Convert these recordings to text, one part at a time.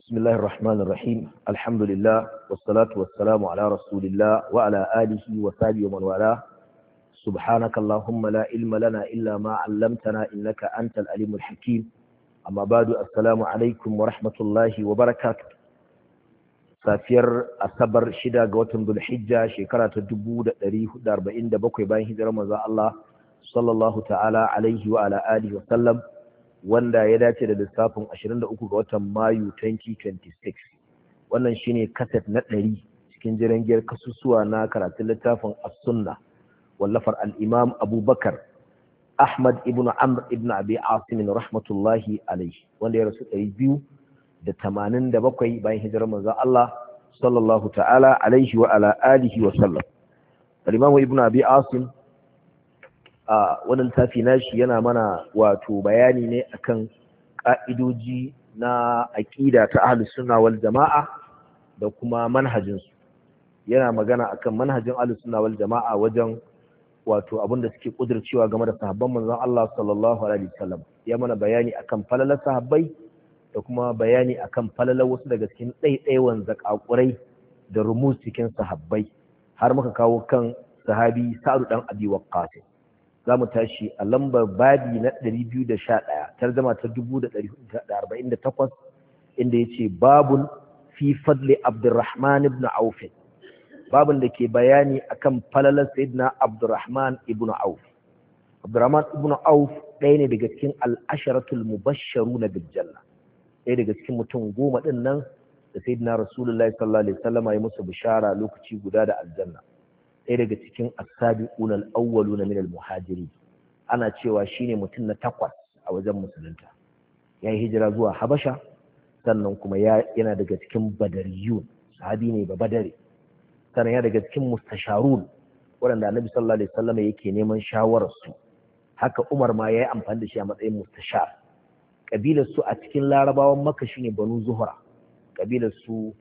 بسم الله الرحمن الرحيم الحمد لله والصلاة والسلام على رسول الله وعلى آله وصحبه ومن والاه سبحانك اللهم لا علم لنا إلا ما علمتنا إنك أنت العليم الحكيم أما بعد السلام عليكم ورحمة الله وبركاته سافير أصبر شدا قوتن ذو الحجة شكرا تدبو دريه داربئين دبقوا باين هجر مزا الله صلى الله تعالى عليه وعلى آله وسلم wanda ya dace da lissafin 23 ga watan Mayu 2026 wannan shine kaset na 100 cikin jirangiyar kasusuwa na karatun littafin As-Sunnah wallafar al-Imam Abubakar Ahmad ibn Amr ibn Abi Asim rahmatullahi alayhi wanda ya rasu 287 bayan hijirar manzon Allah sallallahu ta'ala alaihi wa ala alihi wa sallam al-Imam Ibn Abi Asim wannan littafi nashi yana mana wato bayani ne akan ka'idoji na aqida ta ahlus sunna wal jamaa da kuma manhajin su yana magana akan manhajin ahlus sunna wal jamaa wajen wato abinda suke kudircewa game da sahabban manzon Allah sallallahu alaihi wasallam ya mana bayani akan falalar sahabbai da kuma bayani akan falalar wasu daga cikin ɗaiɗaiwan zakakurai da rumus cikin sahabbai har muka kawo kan sahabi Sa'd dan Abi Waqqas za mu tashi a lambar babi na 211 tarjama ta 1448 inda ya ce babun fi fadli Abdurrahman ibn Auf babun da ke bayani akan falalar sayyidina Abdurrahman ibn Auf. Abdurrahman ibn Auf ɗaya ne daga cikin al-asharatul mubashsharuna bil janna, ɗaya daga cikin mutum 10 din nan da sayyidina Rasulullahi sallallahu alaihi wasallam ya musu bishara lokaci guda da aljanna. Ɗaya daga cikin as-sabiquna al-awwaluna min al-muhajirin ana cewa shine mutum na 8 a wajen musulunta. Yayi hijira zuwa Habasha sannan kuma yana daga cikin badariyun, sahabi ne ba badare. Sannan yana daga cikin mustasharun waɗanda Annabi sallallahu alaihi wasallam yake neman shawarar su. Haka Umar ma yayi amfani da shi a matsayin mustashar. Kabilar su a cikin Larabawan Makka shine Banu Zuhra. Kabilar su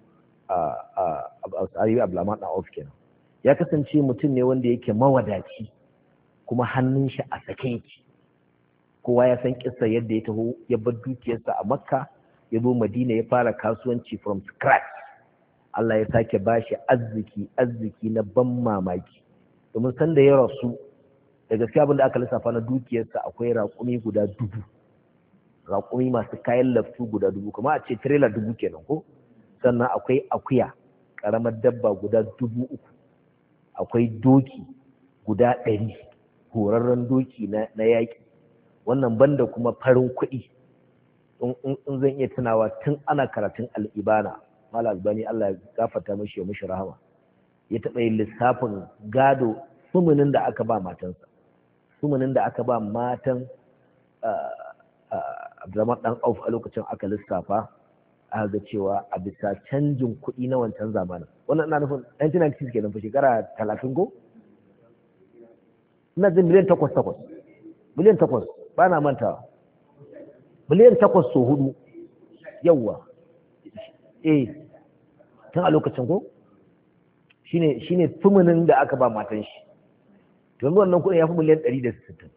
Abdurrahman Auf kenan. Ya kasance mutum ne wanda yake mawadaci kuma hannun shi a sake yake. Kowa ya san kissa yadda ya taho ya bar dukiyarsa a Makka ya zo Madina ya fara kasuwanci from scratch. Allah ya sake bashi arziki na ban mamaki. Domin san da ya rasu da gaskiya abin da aka lissafa na dukiyarsa akwai raƙumi guda 1000. Raƙumi masu kayan laftu guda 1000 kuma a ce trailer 1000 kenan ko? Sannan akwai akuya ƙaramar dabba guda 3000. Akwai doki guda 100 horarren doki na yaƙi wannan banda kuma farin kuɗi in zan iya tunawa tun ana karatun al'ibana Malam Albani Allah ya gafarta mishi ya mishi rahama ya taɓa yin lissafin gado sumunin da aka ba matansa sumunin da aka ba matan Abdurrahman dan Auf a lokacin aka lissafa aka ga cewa a bisa canjin kuɗi na wancan zamanin wannan ina nufin 1996 kenan fa shekara 30 ko ina jin miliyan 8 miliyan 8 ba na mantawa miliyan 8 so hudu yawa tun a lokacin ko shine tumunin da aka ba matan shi to yanzu wannan kuɗin ya fi miliyan 160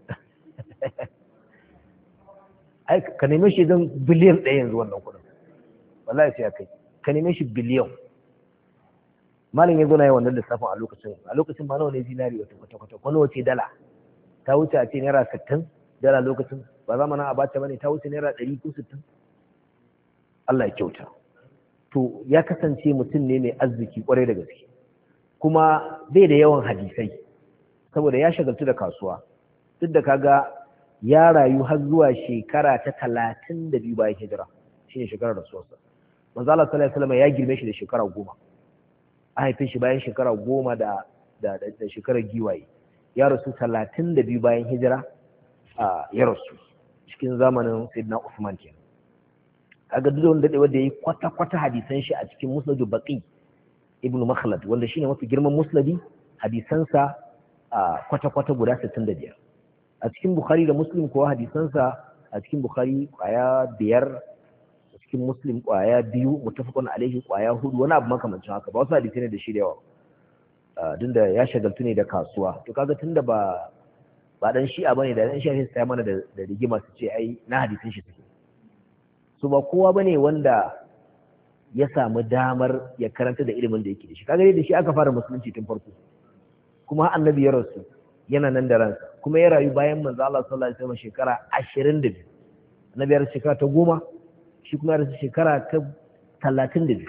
ai ka neme shi don biliyan 1 yanzu wannan kuɗin wallahi sai kai ka neme shi biliyan malin ya gona yi wannan lissafin a lokacin ba nawa ne zinari wata kwata wani wace dala ta wuce a ce naira 60 dala lokacin ba zamanin abacha bane ta wuce naira 100 ko 60 Allah ya kyauta to ya kasance mutum ne mai arziki kwarai da gaske kuma bai da yawan hadisai saboda ya shagaltu da kasuwa duk da kaga ya rayu har zuwa shekara ta 32 bayan hijira shine shekarar rasuwarsa manzo Allah sallallahu alaihi wasallam ya girme shi da shekara 10 an haife shi bayan shekara 10 da shekarar giwaye ya rasu 32 bayan hijira ya rasu cikin zamanin Sayyidina Uthman kenan kaga duk wanda da yayi kwata hadisan shi a cikin Musnad Baqi ibn Makhlad wanda shine mafi girman musnadi hadisansa kwata guda 65 a cikin Bukhari da Muslim kuwa hadisansa a cikin Bukhari kwaya 5 cikin Muslim kwaya 2 muttafaqun alaihi kwaya 4 wani abu makamancin haka ba wasu hadisi ne da shi da yawa dinda ya shagaltu ne da kasuwa to kaga tunda ba dan shi'a bane da dan shi'a sai mana da rigima su ce ai na hadisin shi suke so ba kowa bane wanda ya samu damar ya karanta da ilimin da yake da shi kaga da shi aka fara musulunci tun farko kuma annabi ya rasu yana nan da ransa kuma ya rayu bayan manzo Allah sallallahu alaihi wasallam shekara 22 annabi ya rasu shekara ta 10 shi kuma ya rasu shekara ta 32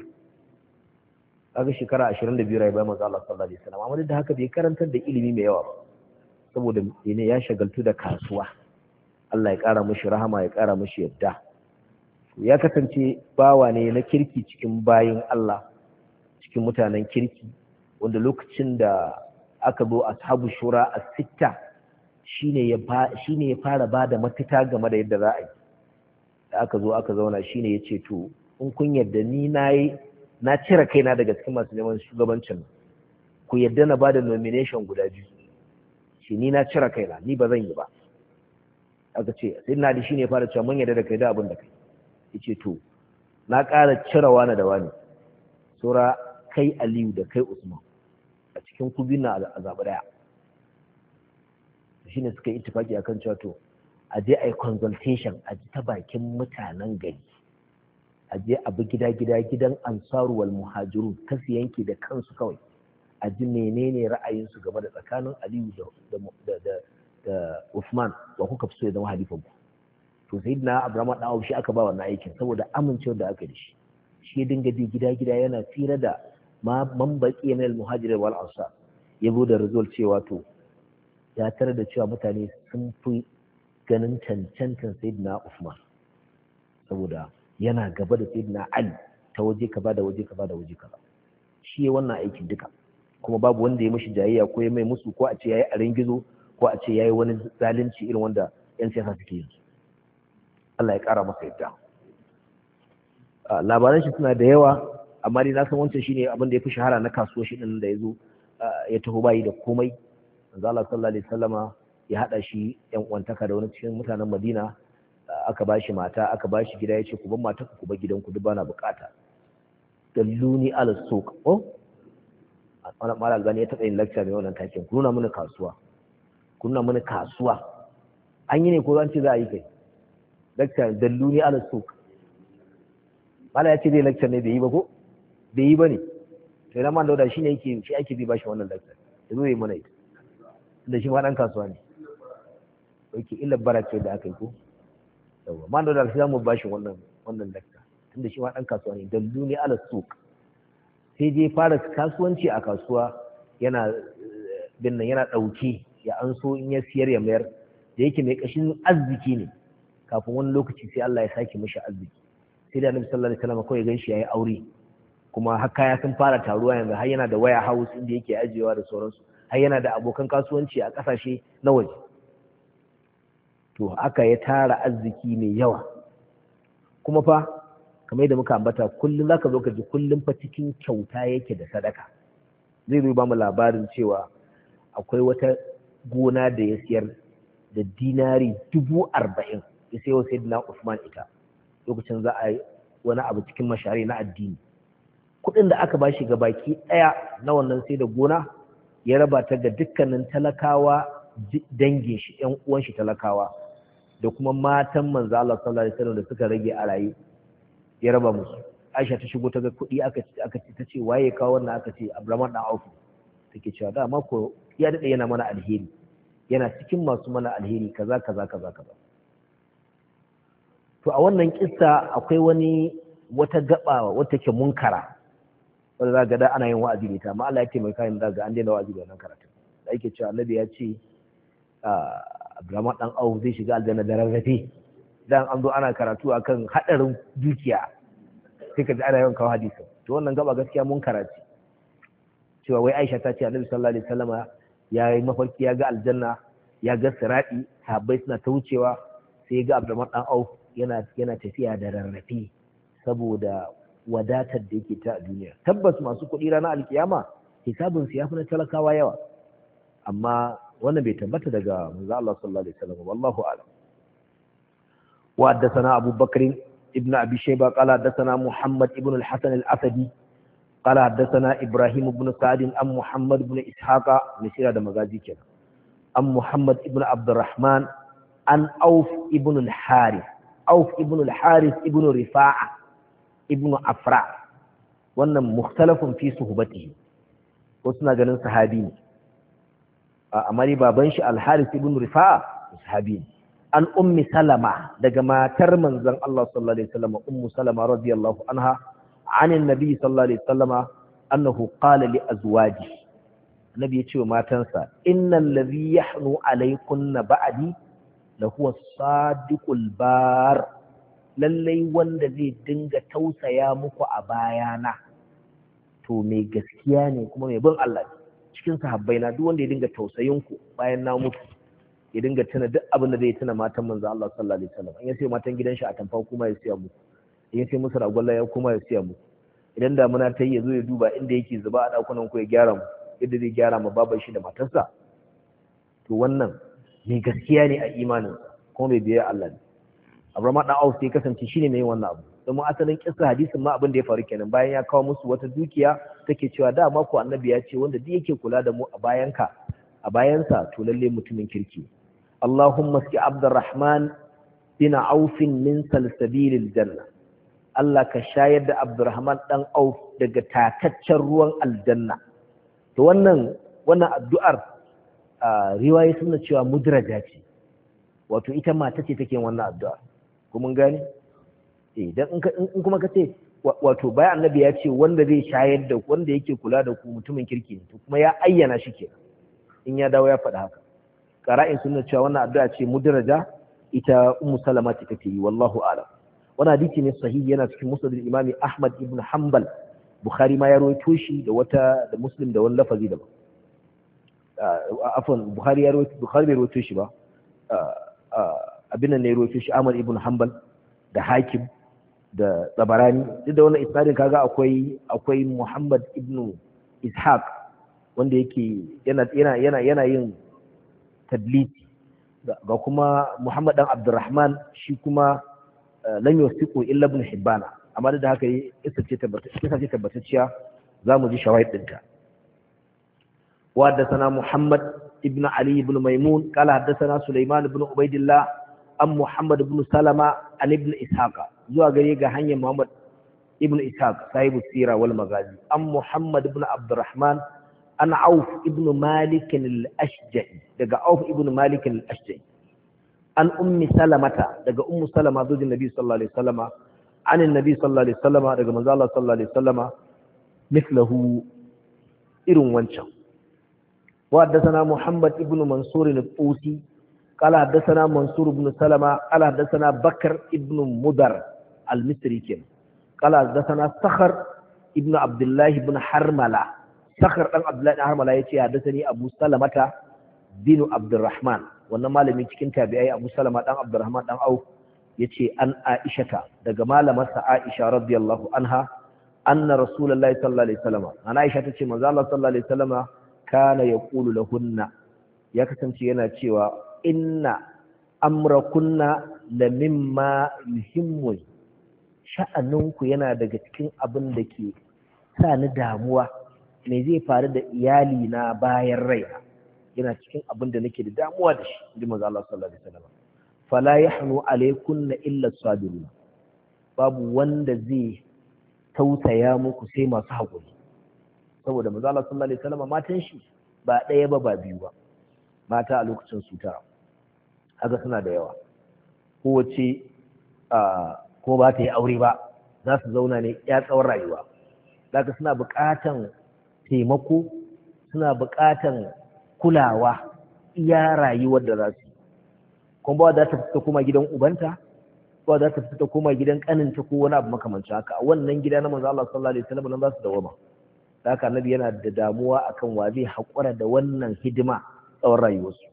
kaga shekara 22 rayu bayan manzo Allah sallallahu alaihi wasallam amma da haka bai karantar da ilimi mai yawa ba saboda ne ya shagaltu da kasuwa Allah ya kara mishi rahama ya kara mishi yadda ya kasance bawa ne na kirki cikin bayin Allah cikin mutanen kirki wanda lokacin da aka zo ashabu shura as-sitta shine ya fara bada mafita game da yadda za a yi da aka zo aka zauna shine yace to in kun yarda ni na cire kaina daga cikin masu neman shugabancin ku yarda na bada nomination guda biyu shi ni na cire kaina ni ba zan yi ba aka ce sai na da shine ya fara cewa mun yarda da kai da abin da kai yace to na ƙara cire wani da wani sura kai Aliyu da kai Usman a cikin ku biyu na a zaɓi ɗaya shine suka yi ittifaki akan cewa to a je a yi consultation a ji ta bakin mutanen gari a je a bi gidan ansaru wal muhajiru ta su yanke da kansu kawai a ji menene ra'ayinsu game da tsakanin Aliyu da Usman wa kuka fi so ya zama halifan ku to sai na Abraham dan Auf shi aka ba wannan aikin saboda amincewar da aka da shi ya dinga bi gida yana tsira da man baqi min al muhajirin wal ansar yabo da result cewa to ya tare da cewa mutane sun fi ganin cancantan sayyidina Usman saboda yana gaba da sayyidina Ali ta waje kaza da waje kaza da waje kaza shi ya wannan aikin duka kuma babu wanda ya mishi jayayya ko ya mai musu ko a ce yayi arin gizo ko a ce yayi wani zalunci irin wanda yan siyasa suke yi Allah ya kara masa yadda labaran shi suna da yawa amma dai na san wancan shine abin da ya fi shahara na kasuwa shi din da yazo ya taho bayi da komai manzo Allah sallallahu alaihi wasallama ya hada shi yan uwantaka da wani cikin mutanen Madina aka bashi mata aka bashi gida yace ku bar mata ku bar gidanku duk bana bukata dalluni ala suq wannan malal albani ya taɓa yin lecture mai wannan taken ku nuna mana kasuwa an yi ne ko an ce za a yi kai lecture dalluni ala suq mala ya ce zai lecture ne bai yi ba ko bai yi ba ne to ina man dauda shine yake shi ake bi bashi wannan lecture ya zo yi mana ita da shi ma dan kasuwa ne yake illa barake da aka yi ko yawa man dauda shi zamu bashi wannan lecture tunda shi ma dan kasuwa ne dalluni ala suq sai je fara kasuwanci a kasuwa yana binnan yana dauke ya anso in ya siyar ya mayar da yake mai kashin arziki ne kafin wani lokaci sai Allah ya sake mishi arziki sai da Annabi sallallahu alaihi wasallam kawai ganshi yayi aure kuma har kaya sun fara taruwa yanzu har yana da waya house inda yake ajiyewa da sauransu har yana da abokan kasuwanci a kasashe na waje to aka ya tara arziki mai yawa kuma fa kamar yadda muka ambata kullum zaka zo ka ji kullum fa cikin kyauta yake da sadaka zai zo ba mu labarin cewa akwai wata gona da ya siyar da dinari 40,000 ya sayo sayyidina Usman ita lokacin za a yi wani abu cikin mashari na addini kuɗin da aka bashi ga baki ɗaya na wannan sai da gona ya raba ta ga dukkanin talakawa dangin shi ƴan uwan shi talakawa da kuma matan manzo Allah sallallahu alaihi wasallam da suka rage a raye ya raba musu Aisha ta shigo ta ga kuɗi aka ce ta ce waye kawo wannan aka ce Abraham dan Auf take cewa da ma ko ya dade yana mana alheri yana cikin masu mana alheri kaza to a wannan kissa akwai wata gaba wata ke munkara wanda za ga da ana yin wa'azi da ita amma Allah ya taimaka yin daga an daina wa'azi da wannan karatu da yake cewa Annabi ya ce Abraham dan Auf zai shiga aljanna da rarrafe dan an zo ana karatu akan hadarin dukiya sai ka ji ana yawan kawo hadisi to wannan gaba gaskiya munkara ce cewa wai Aisha ta ce Annabi sallallahu alaihi wasallama ya yi mafarki ya ga aljanna ya ga sirati sahabbai suna ta wucewa sai ya ga Abraham dan Auf yana tafiya da rarrafe saboda wadatar da yake ta a duniya tabbas masu kuɗi ranar alkiyama hisabin su yafi na talakawa yawa amma wannan bai tabbata daga manzo Allah sallallahu alaihi wasallam wallahu a'lam wa haddathana Abu Bakr ibn Abi Shayba qala haddathana Muhammad ibn al-Hasan al-Asadi qala haddathana Ibrahim ibn Sa'd an Muhammad ibn Ishaq misira da magaji kenan an Muhammad ibn Abdurrahman an Auf ibn al-Harith ibn Rifa'a ibn Afra wannan mukhtalafun fi suhbatihi ko suna ganin sahabi ne amma ni baban shi al-Harith ibn Rifa'a sahabi ne an ummi Salama daga matar manzon Allah sallallahu alaihi wasallam ummu Salama radiyallahu anha anin nabi sallallahu alaihi wasallam annahu qala li azwaji nabi ya ce wa matansa innal ladhi yahnu alaykunna ba'di la huwa sadiqul bar lallai wanda zai dinga tausaya muku a bayana to mai gaskiya ne kuma mai bin Allah cikin sahabbai na duk wanda ya dinga tausayin ku bayan na mutu ya dinga tuna duk abin da zai tuna matan manzo Allah sallallahu alaihi wasallam in ya sai matan gidan shi a tamfa kuma ya siya muku in ya sai musu ragwalla ya kuma ya siya muku idan damuna ta yi ya zo ya duba inda yake zuba a dakunan ku ya gyara mu yadda zai gyara ma baban shi da matarsa to wannan mai gaskiya ne a imanin kuma bai biya Allah ne Abraham dan Auf sai kasance shine mai wannan abu domin asalin kissa hadisin ma abin da ya faru kenan bayan ya kawo musu wata dukiya take cewa da ma ko annabi ya ce wanda duk yake kula da mu a bayansa to lalle mutumin kirki Allahumma ski Abdurrahman bin Auf min salsabilil janna Allah ka shayar da Abdurrahman dan Auf daga tataccen ruwan aljanna to wannan addu'ar riwaya suna cewa mudraja ce wato ita mata ce take wannan addu'a ko mun gane dan in kuma kace wato bayan annabi ya ce wanda zai shayar da wanda yake kula da ku mutumin kirki ne to kuma ya ayyana shi kenan in ya dawo ya faɗa haka qara'in sunna cewa wannan addu'a ce mudraja ita ummu salama ce take yi wallahu a'lam wannan hadisi ne sahihi yana cikin musnad al-imam Ahmad ibn Hanbal Bukhari ma ya rawaito shi da wata da Muslim da wani lafazi daban afwan Bukhari bai rawaito shi ba abin nan ne ya rawaito shi Ahmad ibn Hanbal da Hakim da Tabarani duk da wannan isnadin kaga akwai Muhammad ibn Ishaq wanda yake yana yin tadlisi ga kuma Muhammad dan Abdurrahman shi kuma lam yusiqu illa ibn Hibbana amma da haka isa ce tabbatacciya zamu ji shawahid dinta wa haddathana Muhammad ibn Ali ibn Maimun qala haddathana Sulaiman ibn Ubaidillah an Muhammad ibn Salama an ibn Ishaq zuwa gare ga hanyar Muhammad ibn Ishaq sahibu sira wal magazi an Muhammad ibn Abdurrahman an Auf ibn Malik al-Ashja'i daga Auf ibn Malik al-Ashja'i an ummi Salamata daga ummu Salama zujin Nabi sallallahu alaihi wasallama an annabi sallallahu alaihi wasallama daga manzo Allah sallallahu alaihi wasallama mithluhu irin wancan wa haddathana Muhammad ibn Mansur al-Qusi قال حدثنا منصور بن سلمة قال حدثنا بكر ابن مدر المصري كان قال حدثنا صخر ابن عبد الله بن حرملة صخر بن عبد الله بن حرملة يتي حدثني أبو سلمة بن عبد الرحمن wannan malamin cikin tabi'ai Abu Salama dan Abdurrahman dan Auf yace an Aisha daga malamarsa Aisha radiyallahu anha anna Rasulullahi sallallahu alaihi wasallam ana Aisha tace manzo Allah sallallahu alaihi wasallam kana yaqulu lahunna ya kasance yana cewa inna amrakunna la mimma yuhimmu sha'aninku yana daga cikin abin da ke sa ni damuwa me zai faru da iyali na bayan raina yana cikin abin da nake da damuwa da shi inji manzo Allah sallallahu alaihi wasallam fala yahnu alaykunna illa as-sabirun babu wanda zai tausaya muku sai masu hakuri saboda manzo Allah sallallahu alaihi wasallam matan shi ba ɗaya ba biyu ba mata a lokacin su tara haka suna da yawa kowace ko ba ta yi aure ba za su zauna ne ya tsawon rayuwa daga suna buƙatan taimako suna buƙatan kulawa iya rayuwar da za su kuma ba za ta fita koma gidan ubanta ba za ta fita koma gidan kaninta ko wani abu makamancin haka a wannan gida na manzo Allah sallallahu alaihi wasallam nan za su dawama haka annabi yana da damuwa akan wa zai haƙura da wannan hidima tsawon rayuwarsu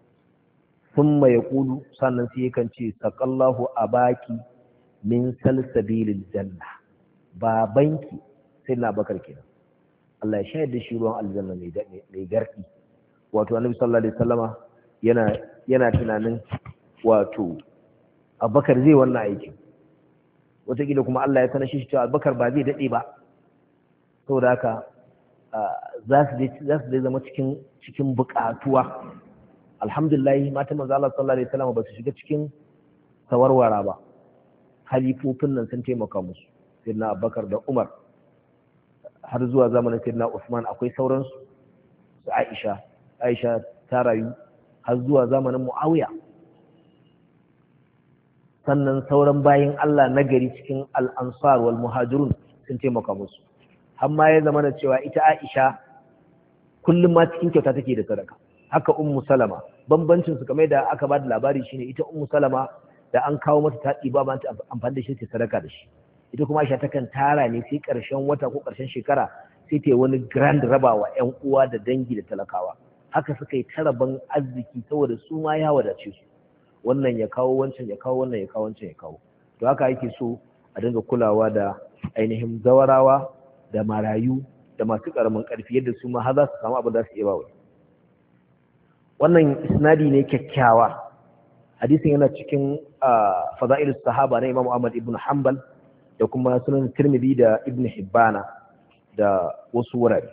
ثم يقول sannan sai yakan ce saqallahu abaki min salsabilil janna babanki sai na bakar kenan Allah ya shayar da shi ruwan aljanna mai garki wato annabi sallallahu alaihi wasallama yana tunanin wato Abubakar zai wannan aikin wataƙila kuma Allah ya sanar shi cewa Abubakar ba zai dade ba saboda haka za su zama cikin buƙatuwa alhamdulillah mata manzo Allah sallallahu alaihi wasallam ba su shiga cikin tawarwara ba halifofin nan sun taimaka musu sayyidina Abubakar da Umar har zuwa zamanin sayyidina Usman akwai sauransu su Aisha ta rayu har zuwa zamanin Muawiya, sannan sauran bayin Allah nagari cikin al-ansar wal muhajirun sun taimaka musu, har ma ya zama da cewa ita Aisha kullum ma cikin kyauta take da sadaka. Haka ummu salama, bambancin su kamar da aka ba da labari shine ita ummu salama da an kawo mata ta ɗiba ba ta amfani da shi ta sadaka da shi, ita kuma Aisha takan tara ne sai ƙarshen wata ko ƙarshen shekara sai ta yi wani grand rabawa ƴan uwa da dangi da talakawa. Haka suka yi taraban arziki saboda su ma ya wadace su, wannan ya kawo wancan ya kawo wannan ya kawo wancan ya kawo. To haka yake so a dinga kulawa da ainihin zawarawa da marayu da masu ƙaramin ƙarfi yadda su ma har za su samu abin da su iya bawa. Wannan isnadi ne kyakkyawa, hadisin yana cikin fada'ilus sahaba na Imam Ahmad ibn Hanbal da kuma sunan Tirmidhi da Ibn Hibbana da wasu wurare.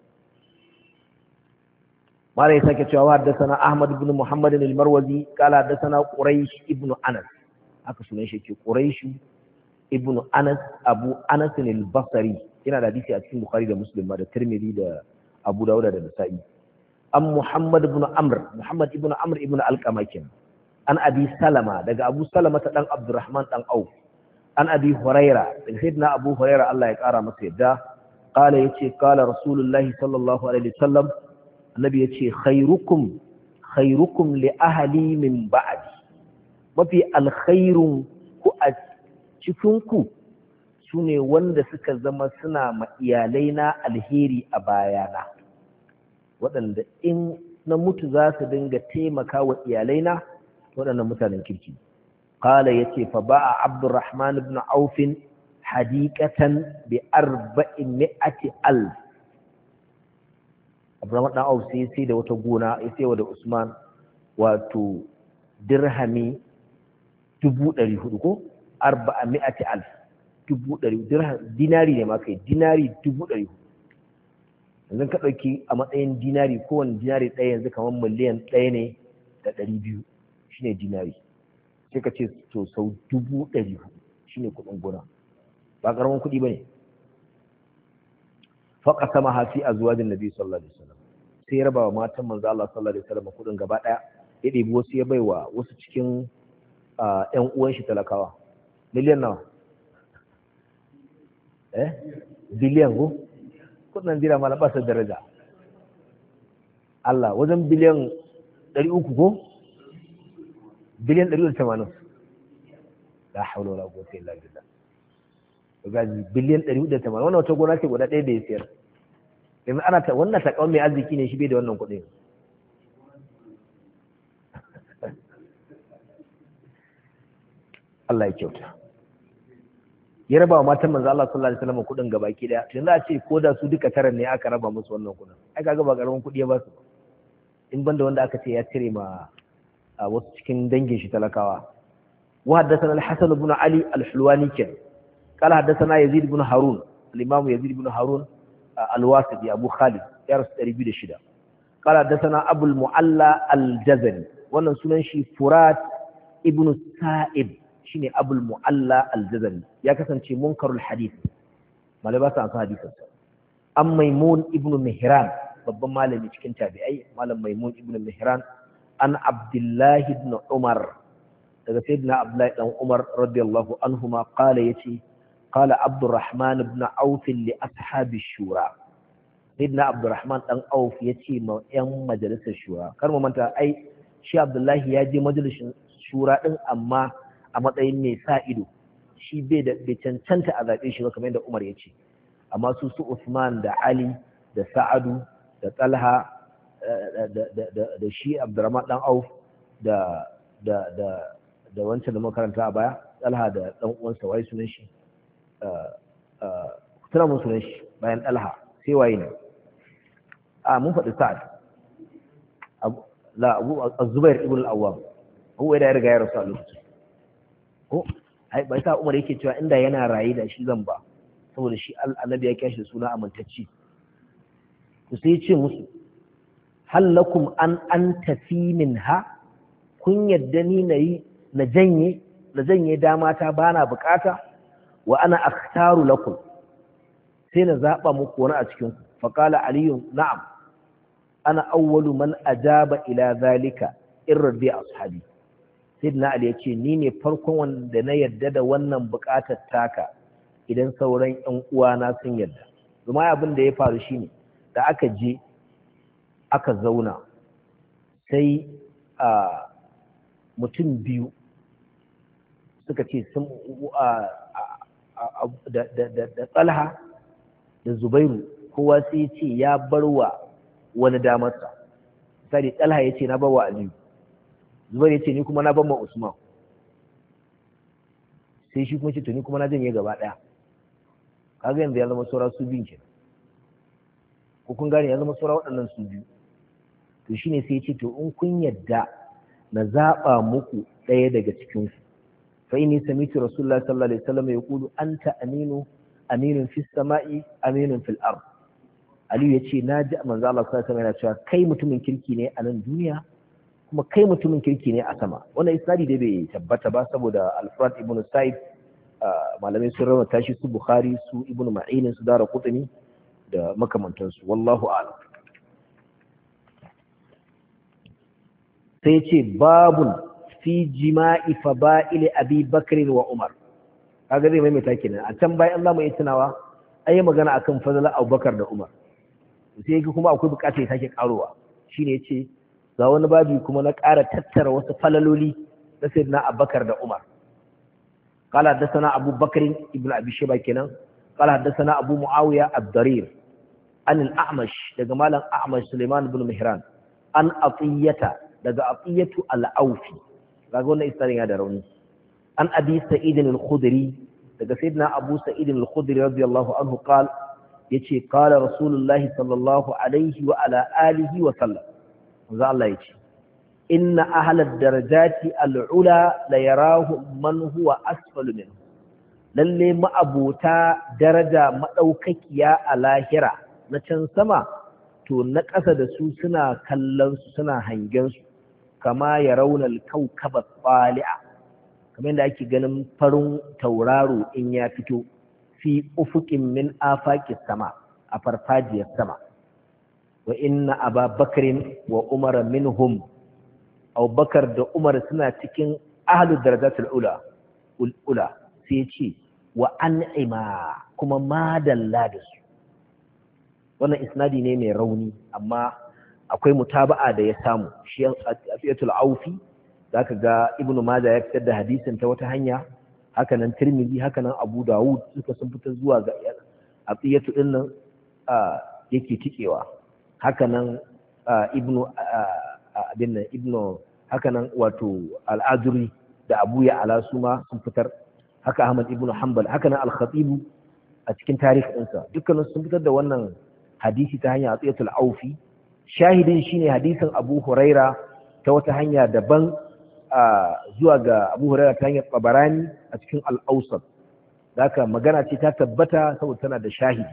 Mala ya sake cewa haddathana Ahmad ibn Muhammad al-Marwazi qala haddathana Quraish ibn Anas, haka sunan shi ke Quraish ibn Anas Abu Anas al-Basri, yana da hadisi a cikin Bukhari da Muslim da Tirmidhi da Abu Dawud da Nasa'i. An Muhammad ibn Amr, Muhammad ibn Amr ibn Alqama kenan. An Abi Salama, daga Abu Salama ta dan Abdurrahman dan Auf. An Abi Huraira, daga Sayyidina Abu Huraira Allah ya kara masa yadda, qala yace qala Rasulullahi sallallahu alaihi wasallam, annabi yace khairukum li ahli min ba'di, mafi alkhairun ku a cikin ku sune wanda suka zama suna ma iyalai na alheri a bayana, waɗanda in na mutu za su dinga taimaka wa iyalai na, waɗannan mutanen kirki. Qala yace fa ba'a Abdurrahman ibn Auf hadiqatan bi 400,000. Abdurrahman ibn Auf sai da wata gona ya sai da Usman wato dirhami 400,000 ko 400,000, 100,000 dirham, dinari ne ma kai, dinari 400,000. Yanzu ka ɗauki a matsayin dinari, kowane dinari ɗaya yanzu kamar miliyan 1 ne da 200 shine dinari, sai ka ce to sau 400,000 shine kuɗin gona, ba ƙaramin kuɗi ba ne. Faƙa sama hafi a zuwa jin Nabi sallallahu alaihi wasallam, sai ya raba wa matan manzo Allah sallallahu alaihi wasallam kuɗin gaba ɗaya, ya ɗebi wasu ya baiwa wasu cikin ƴan uwan shi talakawa. Miliyan nawa? Biliyan ko? Kudin Najeriya ma na ba su daraja. Allah, wajen biliyan 300 ko? Biliyan 180. La haula wala quwwata illa billah. Gaji biliyan 180. Wannan wata gona ce guda ɗaya da ya sayar. Yanzu ana ta wannan ta kawai mai arziki ne shi bai da wannan kuɗin. Allah ya kyauta. Ya raba wa matan manzo Allah sallallahu alaihi wasallam kudin gabaki daya, tun za a ce ko da su duka taran ne aka raba musu wannan kudin, ai kaga ba karamin kudi ya ba su, in banda wanda aka ce ya cire ma wasu cikin dangin shi talakawa. Wa haddathana al-Hasan ibn Ali al-Hulwani kin qala haddathana Yazid ibn Harun, al-Imam Yazid ibn Harun al-Wasiti Abu Khalid, ya rasu 206. Qala haddathana Abu al-Mu'alla al-Jazari, wannan sunan shi Furat ibn Sa'ib, shine Abul Mu'alla al-Jazari, ya kasance munkarul hadith, malai ba sa san hadisin sa. An Maimun ibn Mihran, babban malami cikin tabi'ai, malam Maimun ibn Mihran, an Abdullah ibn Umar, daga sayyidina Abdullah dan Umar radiyallahu anhuma, qala yace qala Abdurrahman ibn Auf li ashabi shura, sayyidina Abdurrahman dan Auf yace ma yan majalisar shura. Kar mu manta ai shi Abdullah ya je majalisar shura din, amma a matsayin mai sa ido, shi bai cancanta a zaɓe shi ba kamar yadda Umar ya ce, amma su Usman da Ali da Sa'adu da Talha da shi Abdurrahman dan Auf da wancan da makaranta a baya, Talha da dan uwansa wai sunan shi, tana mun sunan shi bayan Talha sai waye ne, mun faɗi Sa'ad, Abu Az-Zubair ibn al-Awwam, Abu da ya riga ya rasu a lokacin ko ai bai sa Umar yake cewa inda yana raye da shi zan ba, saboda shi annabi ya kiyaye suna amintacci. to sai ya ce musu hal lakum an tafi minha, kun yadda ni na janye dama ta bana bukata, wa ana akhtaru lakum, sai na zaba muku wani a cikin ku fa qala ali na'am ana awwalu man ajaba ila zalika irdi ashabi sayyidina ali yace ni ne farkon wanda na yadda da wannan bukatar taka idan sauran ƴan uwana sun yadda kuma abin da ya faru shine da aka je aka zauna sai mutum biyu suka ce sun da Talha da Zubairu kowa sai ya ce ya barwa wani damarsa sai Talha ya ce na barwa Aliyu Zubairu ya ce ni kuma na barwa Usman sai shi kuma ce to ni kuma na janye gaba daya kaga yanzu ya zama saura su biyun kenan ko kun gane ya zama saura waɗannan su biyu to shine sai ya ce to in kun yadda na zaba muku ɗaya daga cikin su fa inni sami'tu rasulullahi sallallahu alaihi wasallam yaqulu anta aminun fis sama'i aminun fil ard Aliyu yace naji manzo Allah sallallahu alaihi wasallam yana cewa kai mutumin kirki ne a nan duniya kuma kai mutumin kirki ne a sama wannan isnadi dai bai tabbata ba saboda Al-Furat ibn Sa'id malamai sun rawaita shi su Bukhari su Ibn Ma'in su Daraqutni da makamantansu wallahu a'lam sai yace babun fi jima'i fada'il Abi Bakr wa Umar kaga zai maimaita kenan a can bayan Allah mai tunawa ayi magana akan fadalan Abubakar da Umar sai yake kuma akwai bukata ya sake karowa shine yace ga wani babi kuma na ƙara tattara wasu falaloli na sayyidina Abubakar da Umar قال حدثنا أبو بكر ابن أبي شيبة كنان قال حدثنا أبو معاوية الضرير عن الأعمش لجمال الأعمش سليمان بن مهران عن عطية لجا عطية الأوفي قالوا إستاني هذا روني عن أبي سعيد الخدري لجا سيدنا أبو سعيد الخدري رضي الله عنه قال يتي قال رسول الله صلى الله عليه وعلى آله وسلم وذا الله يتي inna ahlad darajati al'ula la yarahu man huwa asfalu minhu lalle ma'abota daraja madaukakiya a lahira na can sama to na ƙasa da su suna kallon su suna hangen su kama yarawna al-kawkaba tali'a kamar da ake ganin farin tauraro in ya fito fi ufuqin min afaqis sama a farfajiyar sama wa inna ababakrin wa umar minhum Abubakar da Umar suna cikin ahlud darajatul ula sai ce wa an'ima kuma madalla da su wannan isnadi ne mai rauni amma akwai mutaba'a da ya samu shi Afiyatul Aufi zaka ga Ibn Majah ya fitar da hadisin ta wata hanya haka nan Tirmidhi haka nan Abu Dawud suka sun fitar zuwa ga Afiyatu din nan yake tikewa haka nan Ibn hakanan wato al'aduri da abu ya ala su ma sun fitar haka Ahmad ibn Hanbal hakanan al-Khatib a cikin tarihi ɗinsa dukkanin sun fitar da wannan hadisi ta hanya Atiyatul Aufi shahidin shine hadisin Abu Huraira ta wata hanya daban zuwa ga Abu Huraira ta hanyar Tabarani a cikin al-Awsat haka magana ce ta tabbata saboda tana da shahidi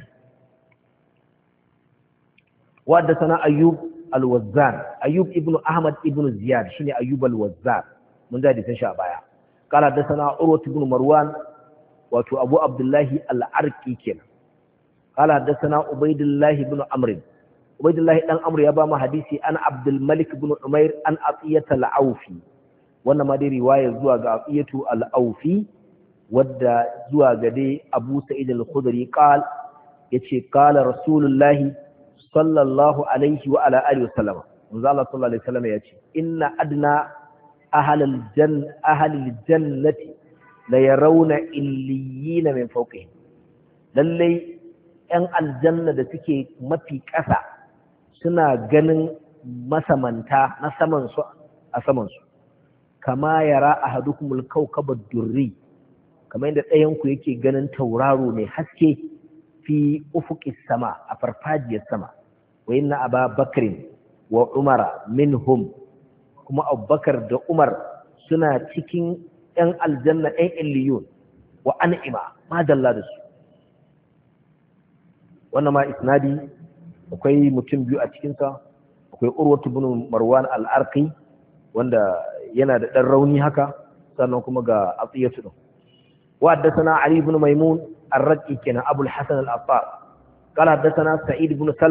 wa da sana Ayyub الوزان أيوب ابن أحمد ابن زياد شيني أيوب الوزان من ذلك تنشأ بايا قال حدثنا عروة بن مروان واتو أبو عبد الله العرقي كنا قال حدثنا عبيد الله بن عمرو عبيد الله بن عمرو يبا ما حديثي أنا عبد الملك بن عمير أن عطية العوفي وانا ما دي رواية زواج عطية العوفي ودى زواج دي أبو سعيد الخدري قال يتشي قال رسول الله sallallahu alaihi wa ala alihi wasallama manzo Allah sallallahu alaihi wasallam yace inna adna ahlal jannati la yarawna illiyina min fawqihim lalle yan aljanna da suke mafi ƙasa suna ganin masamanta na saman su a saman su kama yara ahadukumul kawkabad durri kamar yadda ɗayan ku yake ganin tauraro mai haske fi ufuqis sama a farfajiyar sama wa inna aba bakrin wa umara minhum kuma abubakar da umar suna cikin yan aljanna yan illiyun wa an'ima ma dalla da su wannan ma isnadi akwai mutum biyu a cikinsa akwai urwatu ibn marwan al-arqi wanda yana da dan rauni haka sannan kuma ga atiyatu din wa haddathana ali ibn maimun ar-raqi kana abul hasan al-attar قال حدثنا سعيد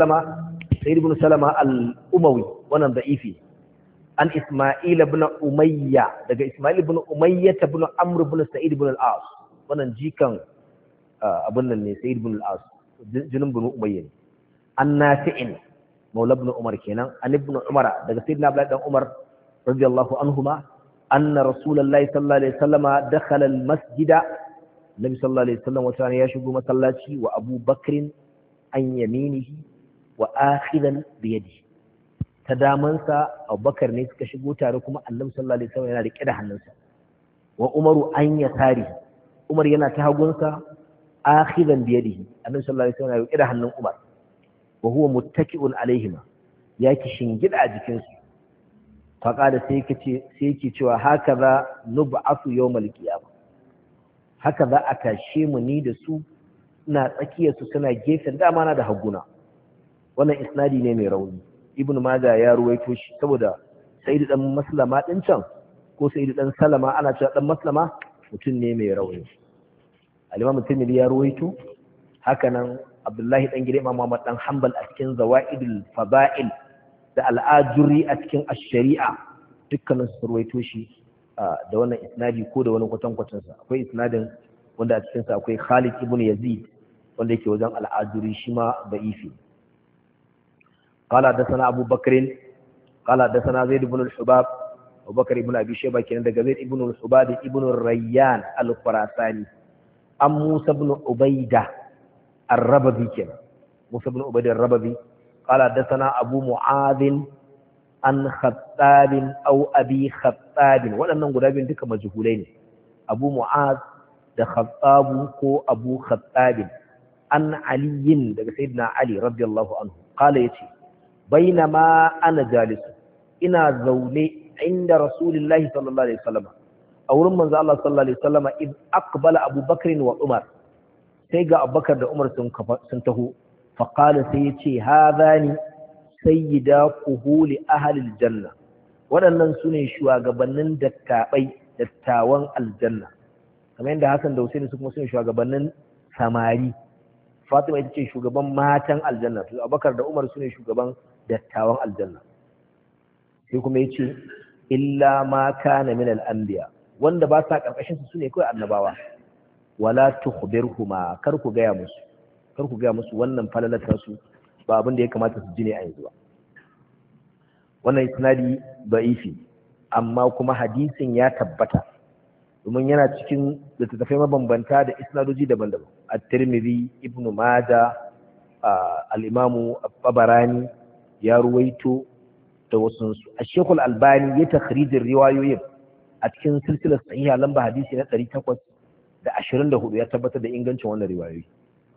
بن سلمة الأموي wannan da'ifi an Isma'il ibn Umayya daga Isma'il ibn Umayya ibn Amr ibn Sa'id ibn al-As wannan jikan abun nan ne Sa'id ibn al-As jinin ibn Umayya ne an Nafi'in maula ibn Umar kenan an ibn Umar daga Sayyidina Abdullah dan Umar radiyallahu anhuma anna Rasulullahi sallallahu alaihi wasallama dakhala al-masjida Nabi sallallahu alaihi wasallam wata ya shigo masallaci wa Abu Bakr an yaminihi wa akhidan bi yadihi ta damansa Abubakar ne suka shigo tare kuma Annabi sallallahu alaihi wasallam yana rike da hannunsa wa Umaru an yasari Umar yana ta hagunsa akhidan bi yadihi Annabi sallallahu alaihi wasallam yana rike da hannun Umar wa huwa muttaki'un alaihima yake shingida a jikinsu faqada sai yake cewa hakaza nub'athu yawmal qiyamah haka za a tashe mu ni da su ina tsakiyar su suna gefen dama na da haguna wannan isnadi ne mai rauni ibnu majah ya ruwaito shi saboda sayyid dan maslama din can ko sayyid dan salama ana cewa dan maslama mutum ne mai rauni al-imam tirmidhi ya ruwaito haka nan abdullahi dan gida imam Muhammad dan hanbal a cikin zawaidul fada'il da al-ajuri a cikin ash-shari'a dukkanin su ruwaito shi da wannan isnadi ko da wani kwatankwacin sa akwai isnadin wanda a cikin sa akwai Khalid ibn Yazid wanda yake wajen al-Ajuri shi ma da'ifi qala hadathana Abu Bakr qala hadathana Zaid ibn al-Hubab Abu Bakr ibn Abi Shayba kenan daga Zaid ibn al-Hubab ibn Rayyan al-Khurasani am Musa ibn Ubayda ar-Rababi kenan Musa ibn Ubayda ar-Rababi qala hadathana Abu Mu'adh an khattabin au abi khattabin waɗannan guda biyun duka majhulai ne abu mu'az da khattabu ko abu khattabin an aliyin daga sayyidina ali radiyallahu anhu qala yace bainama ana jalis ina zaune inda rasulullahi sallallahu alaihi wasallam a wurin manzo Allah sallallahu alaihi wasallam id aqbala abubakar wa umar sai ga abubakar da umar sun taho fa qala sai yace hadani sayyida kuhuli ahlil janna waɗannan sune shugabannin dattawan aljanna kamar yadda Hassan da Hussein su kuma sune shugabannin samari Fatima ita ce shugaban matan aljanna to Abubakar da Umar sune shugaban dattawan aljanna sai kuma yace illa ma kana min al-anbiya wanda ba sa karkashin su sune kai annabawa wala tukhbirhuma kar ku ga musu wannan falalatar su ba abin da ya kamata su ji ne a yanzu ba wannan isnadi da'ifi amma kuma hadisin ya tabbata domin yana cikin littattafai mabambanta da isnadoji daban-daban at-Tirmidhi Ibn Majah al-Imam Tabarani ya ruwaito da wasu su Sheikh al-Albani ya takhrijin riwayoyin a cikin silsilar sahiha lamba hadisi na 824 ya tabbatar da ingancin wannan riwayoyi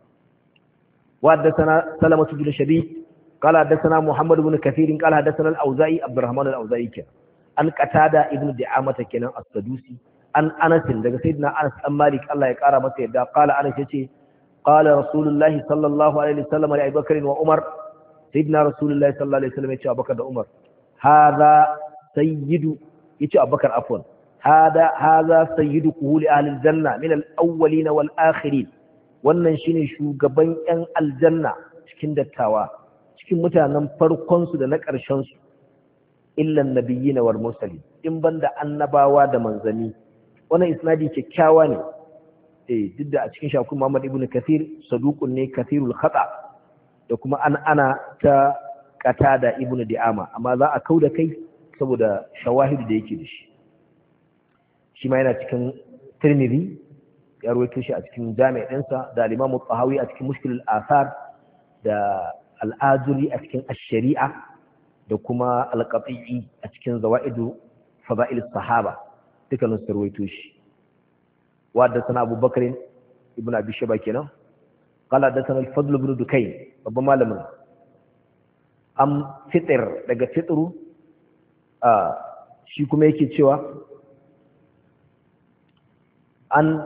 وحدثنا سلمة بن شبيب قال حدثنا محمد بن كثير قال حدثنا الأوزاعي عبد الرحمن الأوزاعي كان عن قتادة ابن دعامة كان السدوسي عن أنس daga سيدنا أنس بن مالك الله يقرا masa yadda قال أنس yace قال رسول الله صلى الله عليه وسلم لأبي بكر وعمر سيدنا رسول الله صلى الله عليه وسلم yace Abubakar da Umar هذا سيد yace Abubakar afwan هذا سيد قهول أهل الجنة من الأولين والآخرين wannan shine shugaban ƴan aljanna cikin dattawa cikin mutanen farkon su da na ƙarshen su illa annabiyina wal mursalin in banda annabawa da manzani wannan isnadi kyakkyawa ne duk da a cikin shakun Muhammad ibn Kathir saduqun ne kathirul khata da kuma ana ta Qatada ibn Di'ama amma za a kauda kai saboda shawahidu da yake da shi ma yana cikin Tirmidhi ya rawaito shi a cikin jami' ɗinsa da al-Imam al-Tahawi a cikin Mushkil al-Athar da al-Ajuri a cikin ash-Shari'a da kuma al-Qati'i a cikin Zawaidu Fada'il as-Sahaba dukkanin su rawaito shi wa haddathana Abu Bakr ibn Abi Shayba kenan qala haddathana al-Fadl ibn Dukayn babban malamin am fitr daga fitru shi kuma yake cewa an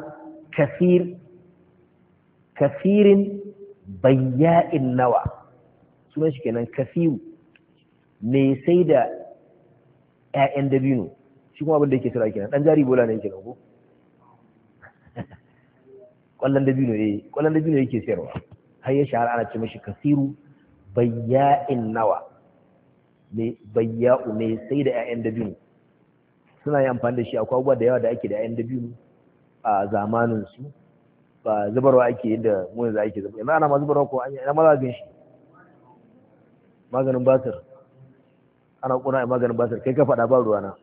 kafirin bayya'in nawa sunan shi kenan kafiru mai sai da ƴaƴan dabino shi kuma abin da yake sira kenan dan jari bola ne kenan ko kwallon dabino yake sayarwa har ya shahara ana ce mashi kasiru bayya'in nawa, ne bayya'u ne sai da 'ya'yan dabino. Suna yi amfani da shi akwai abubuwa da yawa da ake da 'ya'yan dabino a zamanin su, ba zubarwa ake yadda mu yanzu ake zubarwa. Yanzu ana ma zubarwa ko an yi ana maza gan shi maganin basir, ana kuna a maganin basir, kai ka faɗa ba ruwana.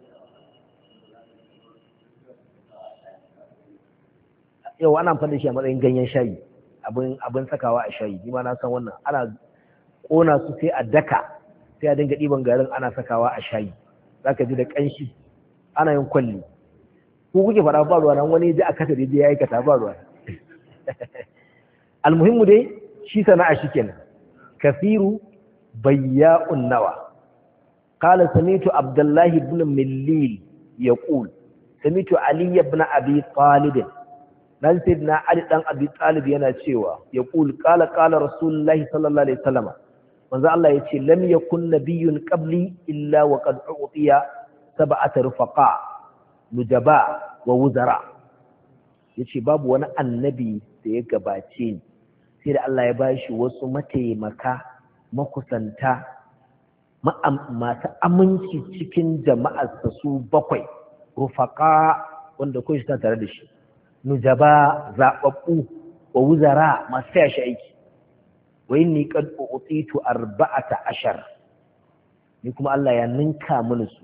Yau ana amfani da shi a matsayin ganyen shayi, abin sakawa a shayi, ni ma na san wannan. Ana kona su sai a daka, sai a dinga ɗiban garin ana sakawa a shayi, za ka ji da ƙanshi, ana yin kwalli. Ku kuke faɗa ba ruwana, wani ji a kasa da ya aikata ba ruwana. Almuhimmu dai shi sana'a shi kenan. Kafiru bayya'un nawa. Qala sami'tu Abdullah ibn Millil yaqul sami'tu Ali ibn Abi Talib. Dan sayyidina Ali dan Abi Talib yana cewa yaqul qala Rasulullahi sallallahu alaihi wasallam. Manzo Allah yace lam yakun nabiyyun qabli illa wa qad u'tiya sab'ata rufaqa nujaba wa wuzara. Yace babu wani annabi da ya gabace ni sai da Allah ya bashi wasu mataimaka makusanta masu aminci cikin jama'arsa su 7 rufaqa wanda ko shi ta tare da shi, nujaba zababbu wa wuzara masu taya shi aiki. Wa inni qad utitu 14, ni kuma Allah ya ninka mini su.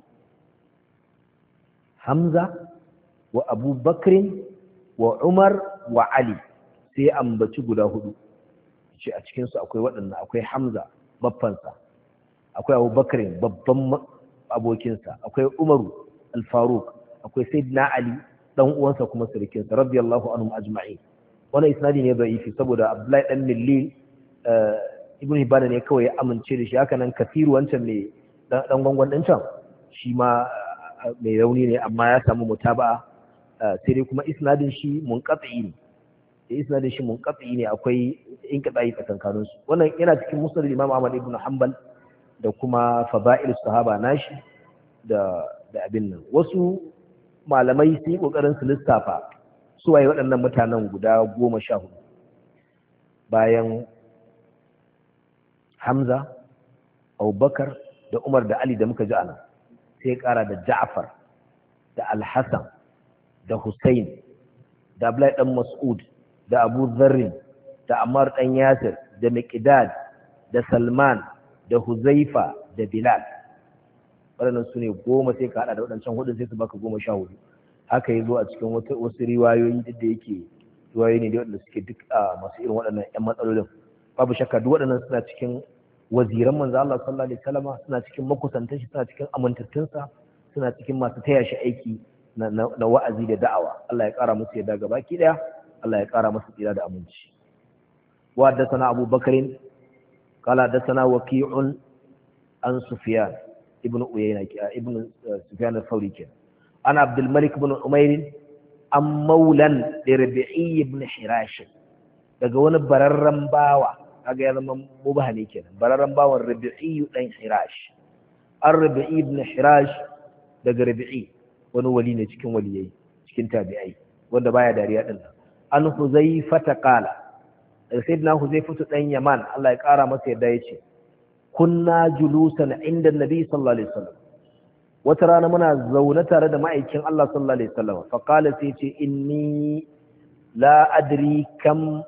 Hamza wa Abu Bakr wa Umar wa Ali, sai ambaci guda 4 ce a cikin su akwai waɗannan, akwai Hamza babbansa, akwai Abu Bakr babban abokinsa, akwai Umaru al-Faruq, akwai Sayyidina Ali dan uwansa kuma sirkinsa radiyallahu anhum ajma'in. Wannan isnadi ne da'ifi saboda Abdullahi dan Millil Ibn Hibban ne kawai ya amince da shi. Haka nan Kafiru wancan mai dan gwangwan din can shi ma mai rauni ne amma ya samu mutaba'a, sai dai kuma isnadin shi munqati ne. Isnadin shi munqati ne, akwai inqita'i tsakankanin su. Wannan yana cikin Musnad Imam Ahmad ibn Hanbal da kuma Fada'il Sahaba nashi da abin nan. Wasu malamai su yi kokarin su lissafa su waye waɗannan mutanen guda 14 bayan Hamza, Abubakar da Umar da Ali da muka ji ana, sai ya ƙara da Ja'far da Al-Hassan da Hussein da Abdullahi dan Mas'ud da Abu Dharr da Ammar dan Yasir da Miqdad da Salman da Huzaifa da Bilal. Waɗannan su ne 10, sai ka haɗa da waɗancan 4 sai su baka 14. Haka ya zo a cikin wasu riwayoyi duk da yake riwayoyi ne da waɗanda suke duk masu irin waɗannan 'yan matsalolin. Babu shakka duk waɗannan suna cikin waziran manzo Allah sallallahu alaihi wasallam, suna cikin makusantan shi, suna cikin amintattunsa, suna cikin masu taya shi aiki na wa'azi da da'awa. Allah ya ƙara musu yadda gaba ki daya, Allah ya ƙara musu tsira da aminci. Wa haddathana Abu Bakr qala haddathana Waqi'un an Sufyan ibn Uyayna ibn Sufyan al-Thawri kenan. Ana Abdul Malik ibn Umayr an maulan Rabi'i ibn Hirash, daga wani bararran bawa, kaga ya zama mubahani kenan, bararran bawan Rabi'i dan Hirash. Ar-Rabi'i ibn Hirash daga Rabi'i wani wali ne cikin waliyai cikin tabi'ai wanda baya dariya din nan. An Huzaifa ta qala, sayyidina Huzaifa dan Yaman Allah ya kara masa yadda yace kunna julusan inda Nabi sallallahu alaihi wasallam, wata rana muna zaune tare da ma'aikin Allah sallallahu alaihi wasallam, fa qala sai ce inni la adri kam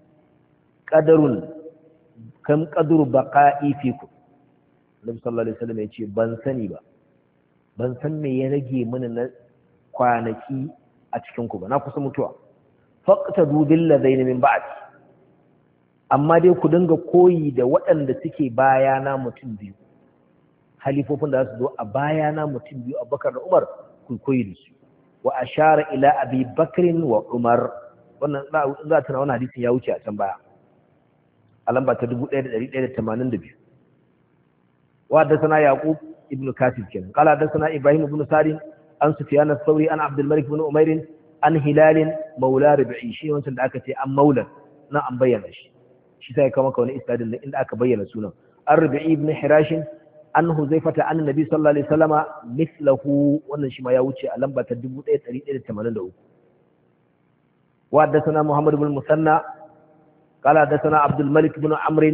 qadru baqa'i fikum. Nabi sallallahu alaihi wasallam yace ban sani ba, ban san me ya rage mini na kwanaki a cikin ku ba, na kusa mutuwa. Faqtadu bil ladaini min ba'd, amma dai ku dinga koyi da waɗanda suke bayana mutum biyu, halifofin da za su zo a bayana mutum biyu, Abubakar da Umar, ku koyi da su. Wa ashara ila Abi Bakrin wa Umar. Wannan za ta wannan hadisin ya wuce a can baya a lamba ta 1182. Wa haddathana Yaqub ibn Kasib kenan qala haddathana Ibrahim ibn Sa'id an Sufyan ath-Thawri an Abdul Malik ibn Umayr an Hilal maula Rabi'i, shi wancan da aka ce an maula na an bayyana shi sai ka maka wani isnadin inda aka bayyana sunan. Ar-Rabi'i ibn Hirash an Huzaifata an Nabi sallallahu alaihi wasallama mithlahu, wannan shi ma ya wuce a lamba ta 1183. Wa haddathana Muhammad ibn Musanna قال حدثنا عبد الملك بن عمرو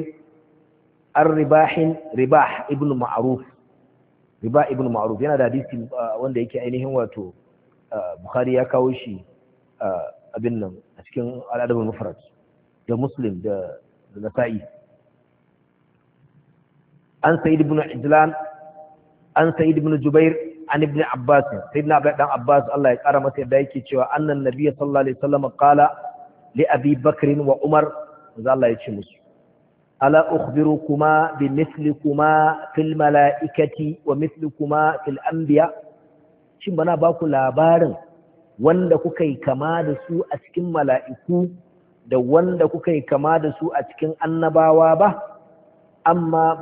رباح ابن معروف yana da hadisi wanda yake ainihin wato Bukhari ya kawo shi abin nan a cikin al-Adab al-Mufrad da Muslim da Nasa'i an Sa'id ibn Ijlan an Sa'id ibn Jubair an ibn Abbas sayyidina Abdullah dan Abbas Allah ya kara masa yadda yake cewa annan nabiyyi sallallahu alaihi wasallam qala li Abi Bakr wa Umar Allah ya ce musu ala ukhbirukuma bimithlikuma fil malaikati wa mithlikuma fil anbiya shin bana ba ku labarin wanda kuka yi kama da su a cikin mala'iku da wanda kuka yi kama da su a cikin annabawa ba amma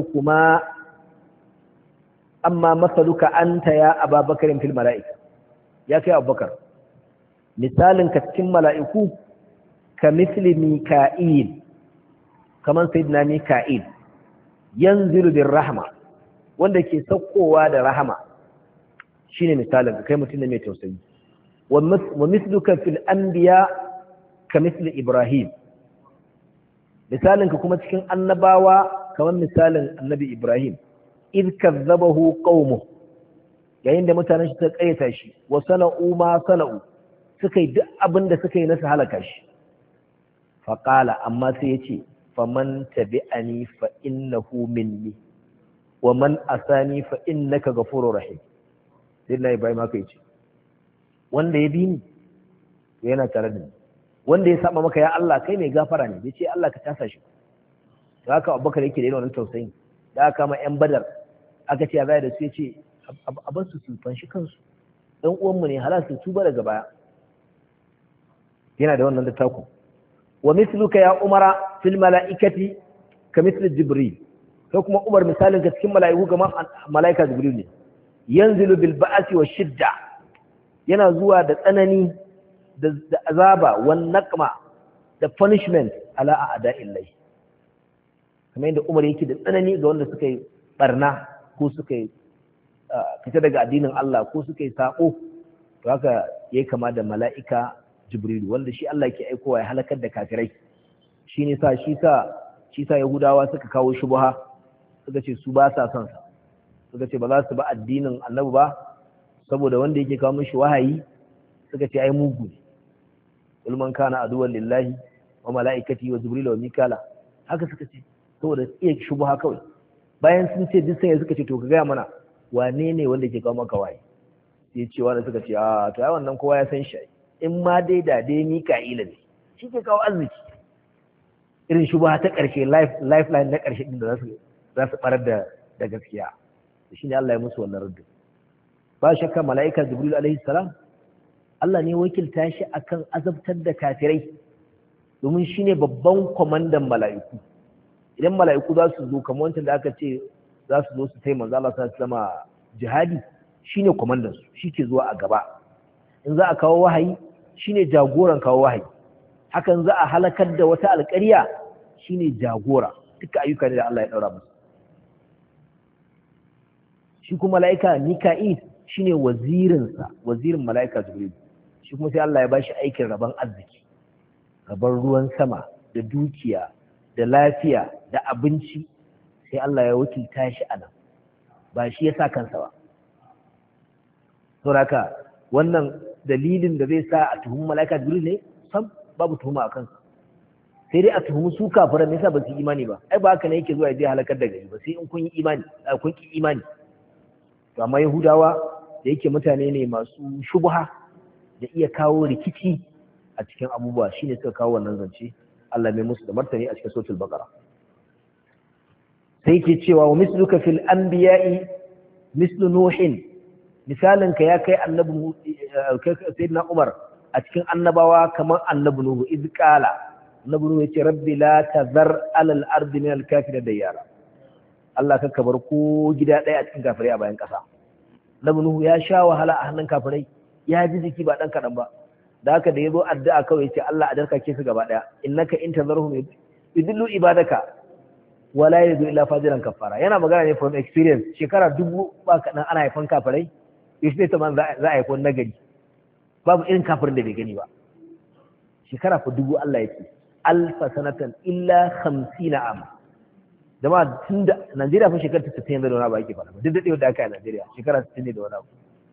masaluka anta ya Abubakar fil mala'ika ya kai Abubakar misalin ka cikin mala'iku ka misli Mika'il kaman sayyidina Mika'il yanzilu bir rahma wanda ke saukowa da rahama shine misalin kai mutum ne mai tausayi wa misluka fil anbiya ka misli Ibrahim misalin ka kuma cikin annabawa kaman misalin annabi Ibrahim id kazzabahu qaumuhu yayin da mutanen shi suka kayyata shi wa sana'u ma sana'u suka yi duk abin da suka yi na su halaka shi faqala amma sai yace faman tabi'ani fa innahu minni wa man asani fa innaka ghafurur rahim sai Ibrahim haka yace wanda ya bi ni yana tare da ni wanda ya saba maka ya Allah kai mai gafara ne yace Allah ka tasa shi haka Abubakar yake da irin wannan tausayin da aka kama yan Badar aka ce zai da su yace a bar su fanshi kansu dan uwanmu ne halal su tuba daga baya yana da wannan da taku wa misluka ya umara fil malaikati ka misli jibril sai kuma umar misalin ka cikin malaiku kamar malaika jibril ne yanzilu bil ba'si wash shidda yana zuwa da tsanani da azaba wan naqma da punishment ala a'da'illahi kamar yadda umar yake da tsanani ga wanda suka yi barna ko suka yi fita daga addinin Allah ko suka yi sako to haka yayi kama da mala'ika Jibril wanda shi Allah ke aikowa ya halakar da kafirai shi sa Yahudawa suka kawo shubha suka ce su ba sa son sa suka ce ba za su ba addinin Annabi ba saboda wanda yake kawo mishi wahayi suka ce ai mugu ne ulman kana aduwwan lillahi wa mala'ikati wa jibril wa mikala haka suka ce saboda iya shubha kawai bayan sun ce duk sai suka ce to ka ga mana wane ne wanda ke kawo maka wahayi sai ce wanda suka ce a to ai wannan kowa ya san shi in ma dai da dai Mika'ila ne shi ke kawo arziki irin shubha ta ƙarshe lifeline na ƙarshe din da za su barar da gaskiya shi ne Allah ya musu wannan ruddu ba shakka mala'ika Jibril alaihi salam Allah ne wakilta shi akan azabtar da kafirai domin shine babban kwamandan mala'iku idan mala'iku za su zo kamar wancan da aka ce za su zo su tai manzo Allah sallallahu alaihi wasallam jihadi shine kwamandan su shike zuwa a gaba in za a kawo wahayi shine jagoran kawo wahayi hakan za a halakar da wata alƙarya shine jagora duka ayyuka ne da Allah ya daura musu shi kuma mala'ika Mika'il shine wazirin mala'ika Jibril shi kuma sai Allah ya bashi aikin rabon arziki rabon ruwan sama da dukiya da lafiya da abinci sai Allah ya wakilta shi anan ba shi ya sa kansa ba saboda wannan dalilin da zai sa a tuhumi mala'ika Jibril ne sam babu tuhuma a kansa sai dai a tuhumi su kafiran ne yasa ba su imani ba ai ba haka ne yake zuwa ya je halakar da gari ba sai in kun yi imani kun ki imani to amma Yahudawa da yake mutane ne masu shubha da iya kawo rikici a cikin abubuwa shine suka kawo wannan zance Allah mai musu da martani a cikin suratul baqara sai yake cewa wa misluka fil anbiya'i mislu nuhin misalin ka ya kai annabi sayyidina Umar a cikin annabawa kamar annabi Nuhu iz qala annabi Nuhu yace rabbi la tazar alal ardi min al kafirin dayara Allah ka bar ko gida ɗaya a cikin kafirai a bayan ƙasa annabi Nuhu ya sha wahala a hannun kafirai ya ji jiki ba dan kadan ba da haka da yazo addu'a kawai yace Allah a darkake su gaba ɗaya innaka in tazarhum yudillu ibadaka wala yadu illa fajiran kafara yana magana ne from experience shekara 1000 ba kadan ana haifan kafirai yace ta man za a haifo nagari babu irin kafirin da bai gani ba shekara fa 1000 Allah yake alfa sanatan illa 50 am jama'a tunda Najeriya fa shekara 60 yanzu da wani abu ake faɗa duk da da aka yi a Najeriya shekara 60 ne da wani abu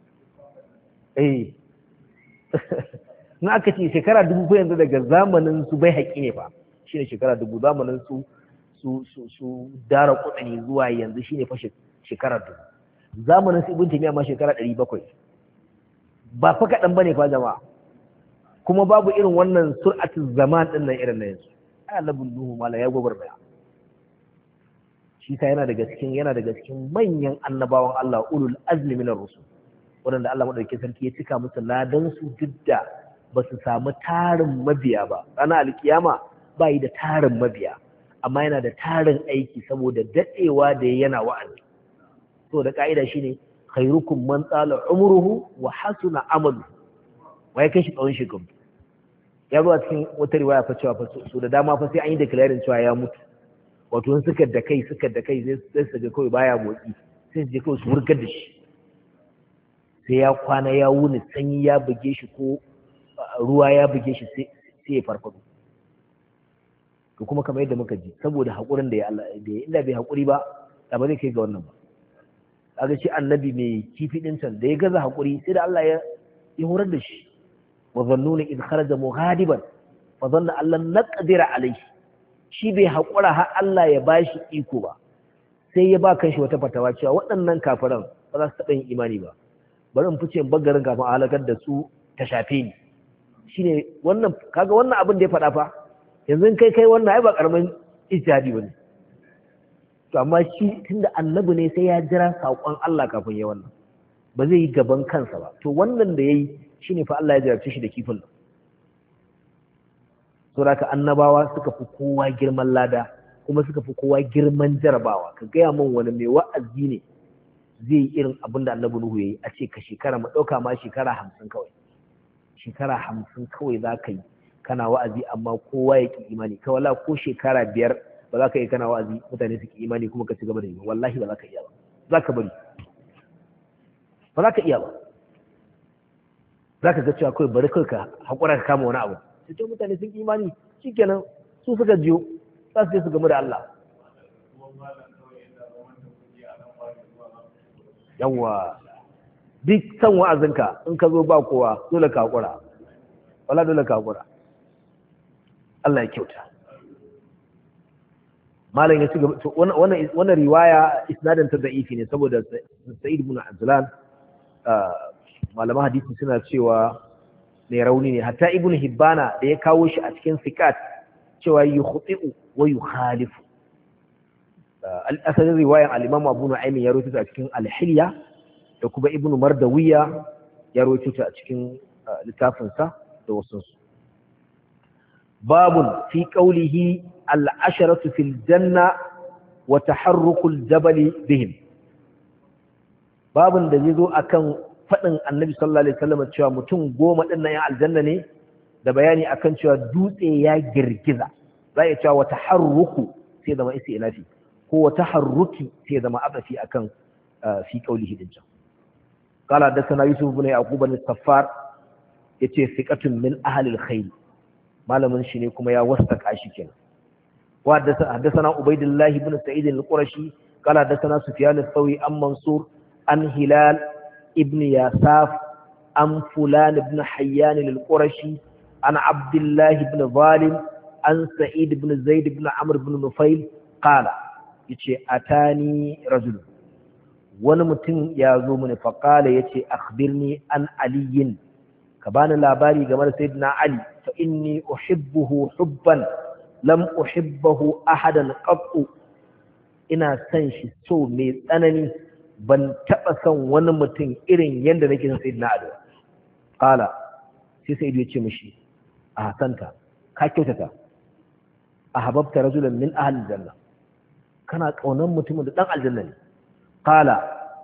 na aka ce shekara 1000 yanzu daga zamanin su bai haƙi ne fa shine shekara 1000 zamanin su dara kutsani zuwa yanzu shine fa shekara 1000 zamanin su ibn taymiya ma shekara 700 ba fa kadan bane fa jama'a kuma babu irin wannan sur'atul zaman din nan irin na yanzu annabun nuhu mala ya gobarmaya shi ta yana daga cikin manyan annabawan Allah ulul azmi minar rusul wanda Allah madaukakin sarki ya cika musu ladan su duk da ba su samu tarin mabiya ba ranar alkiyama ba yi da tarin mabiya amma yana da tarin aiki saboda dadewa da yana wa'azi to da ka'ida shine khairukum man tsala umruhu wa hasuna amalu wai kai shi tsawon shekaru ya zo a cikin wata riwaya fa cewa fa so da dama fa sai an yi declaring cewa ya mutu wato in suka da kai sai su ga kawai baya motsi sai su je kawai su wurgar da shi sai ya kwana ya wuni sanyi ya buge shi ko ruwa ya buge shi sai ya farfado to kuma kamar yadda muka ji saboda haƙurin da ya Allah da inda bai haƙuri ba da ba zai kai ga wannan ba kaga shi annabi mai kifi din can da ya gaza haƙuri sai da Allah ya horar da shi wa zannuna id kharaja mughadiban fa dhanna allan naqdira alayhi shi bai haƙura har Allah ya bashi iko ba sai ya ba kanshi wata fatawa cewa waɗannan kafiran ba za su taɓa yin imani ba bari in fice bagarin kafin a halakar da su ta shafe ni shine wannan kaga wannan abin da ya faɗa fa yanzu kai wannan ai ba karamin ijtihadi bane to amma shi tunda annabi ne sai ya jira saƙon Allah kafin ya wannan ba zai yi gaban kansa ba to wannan da yayi shine fa Allah ya jarabce shi da kifin nan saboda annabawa suka fi kowa girman lada kuma suka fi kowa girman jarabawa ka gaya min wani mai wa'azi ne zai yi irin abin da annabi Nuhu yayi a ce ka shekara mu dauka ma shekara 50 kawai shekara 50 kawai za ka yi kana wa'azi amma kowa ya ki imani ka wala ko shekara 5 ba za ka yi kana wa'azi mutane su ki imani kuma ka ci gaba da yi wallahi ba za ka iya ba za ka bari ba za ka iya ba za ka ga cewa kawai bari kawai ka haƙura ka kama wani abu sai mutane sun ki imani shikenan su suka jiyo za su je su gamu da Allah yawa duk san wa'azinka in ka zo ba kowa dole ka haƙura wala dole ka haƙura Allah ya kyauta malam ya ci gaba to wannan riwaya isnadin ta da'ifi ne saboda Sa'id ibn Azlan malaman hadisi suna cewa mai rauni ne hatta Ibn Hibbana da ya kawo shi a cikin sikat cewa yukhti'u wa yukhalifu asalin riwayan al-Imam Abu Nu'aym ya rawaito ta a cikin al-Hilya da kuma Ibn Mardawiya ya rawaito ta a cikin littafinsa da wasu babun fi qawlihi al-asharatu fil janna wa taharrukul jabali bihim babun da zai zo akan fadin Annabi sallallahu alaihi wasallam cewa mutum 10 din nan ya aljanna ne da bayani akan cewa dutse ya girgiza zai cewa wa taharruku sai zama isi ilafi ko wa taharruki sai zama abafi akan fi qawlihi din can قال حدثنا يوسف بن يعقوب بن الصفار yace thiqatun min ahli alkhair malamin shi ne kuma ya wastaka shi kenan wa hadathana ubaydullah ibn sa'id al-qurashi qala hadathana sufyan al-thawi an mansur an hilal ibn yasaf an fulan ibn hayyan al-qurashi an abdullah ibn zalim an sa'id ibn zaid ibn amr ibn nufail qala yace atani rajul wani mutum ya zo mini faqala yace akhbirni an aliyin ka bani labari game da sayyidina Ali fa inni uhibbuhu hubban lam uhibbahu ahadan qattu ina san shi so mai tsanani ban taba son wani mutum irin yanda nake son sayyidina Ali qala sai sayyidu ya ce mishi a hasanta ka kyautata ahabbta rajulan min ahli janna kana kaunan mutumin da dan aljanna ne qala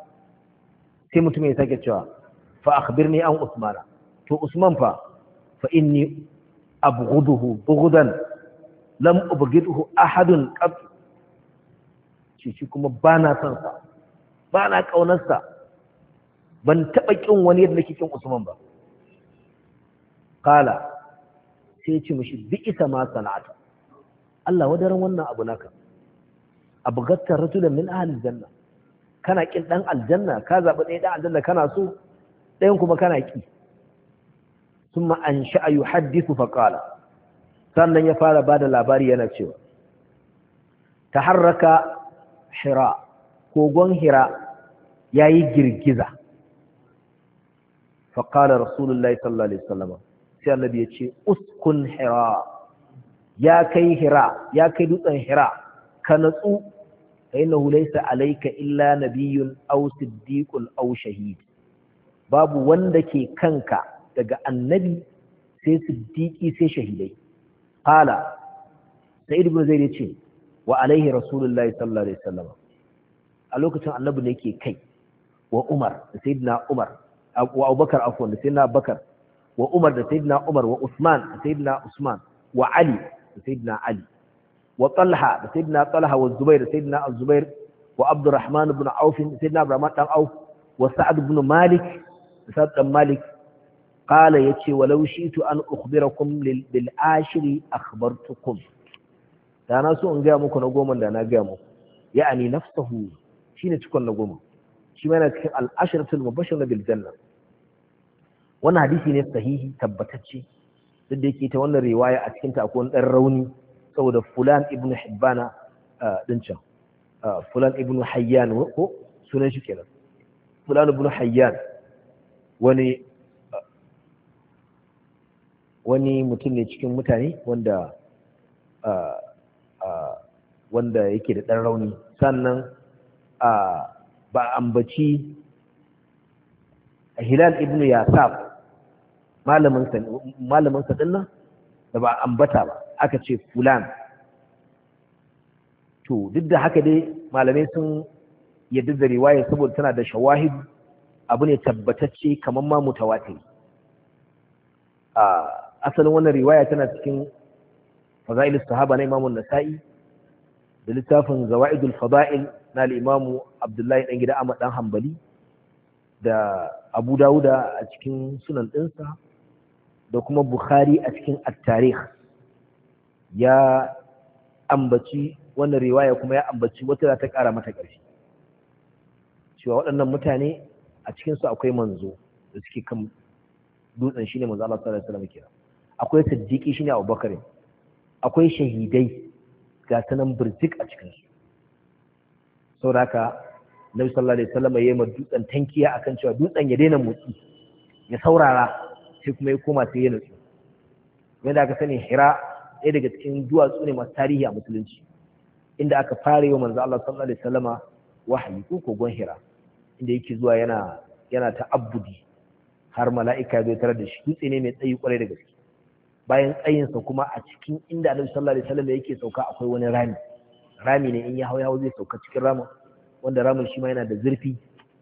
sai mutumin ya sake cewa fa akhbirni an usmana to Usman fa inni abghuduhu bughdan lam ubghidhu ahadun qat shi kuma bana son sa bana kaunar sa ban taba kin wani yadda nake kin Usman ba kala sai ya ce mishi bi isa ma sana'ata Allah wadaran wannan abu naka abu gattar rajulan min ahli janna kana kin dan aljanna ka zabi ɗaya dan aljanna kana so ɗayan kuma kana ki thumma ansha'a yuhaddithu fa qala sannan ya fara bada labari yana cewa taharraka hira kogon hira yayi girgiza fa qala rasulullahi sallallahu alaihi wasallam sai annabi ya ce uskun hira ya kai hira ya kai dutsen hira ka natsu fa innahu laysa alayka illa nabiyyun aw siddiqun aw shahid babu wanda ke kanka daga annabi sai siddiqi sai shahidai qala sa'id ibn zaid yace wa alaihi rasulullahi sallallahu alaihi wasallam a lokacin annabi ne yake kai wa umar da sayyidina umar wa abubakar afwan da sayyidina abubakar wa umar da sayyidina umar wa usman da sayyidina usman wa ali da sayyidina ali wa talha da sayyidina talha wa zubair da sayyidina az-zubair wa abdurrahman ibn auf da sayyidina abdurrahman dan auf wa sa'ad ibn malik da sa'ad dan malik qala yace walau shi'tu an ukhbirakum bil ashiri akhbartukum da na so in ga muku na goma da na ga muku ya'ani nafsuhu shine cikon na goma shi ma yana cikin al-ashratul mubashshirun bil janna wannan hadisi ne sahihi tabbatacce duk da yake ta wannan riwaya a cikin ta akwai dan rauni saboda fulan ibn hibbana din can fulan ibn hayyan ko sunan shi kenan fulan ibn hayyan wani mutum ne cikin mutane wanda yake da ɗan rauni sannan ba ambaci hilal ibn yasab malaminsa dinnan da ba ambata ba aka ce fulan to duk da haka dai malamai sun yadda da riwaya saboda tana da shawahid abu ne tabbatacce kamar ma mutawatir asalin wannan riwaya tana cikin fadail sahaba na Imam Nasa'i da littafin Zawaidul Fadail na al-Imam Abdullahi dan gida Ahmad dan Hanbali da Abu Dawuda a cikin sunan ɗinsa da kuma Bukhari a cikin at-Tarikh ya ambaci wannan riwaya kuma ya ambaci wata da ta ƙara mata ƙarfi cewa waɗannan mutane a cikin su akwai manzo da suke kan dutsen shine manzo Allah sallallahu alaihi wasallam kenan akwai siddiqi shine Abubakar akwai shahidai ga sanan burjik a cikin su saboda haka Nabi sallallahu alaihi wasallam yayi ma dutsen tankiya akan cewa dutsen ya daina motsi ya saurara sai kuma ya koma sai ya nutsu yadda aka sani Hira ɗaya daga cikin duwatsu ne masu tarihi a musulunci inda aka fara yi wa manzo Allah sallallahu alaihi wasallama wahayi ko kogon Hira inda yake zuwa yana ta'abbudi har mala'ika zai tarar da shi dutse ne mai tsayi kwarai da gaske bayan tsayinsa kuma a cikin inda Annabi sallallahu alaihi wasallam yake sauka akwai wani rami ne in ya hawo zai sauka cikin ramin wanda ramin shi ma yana da zurfi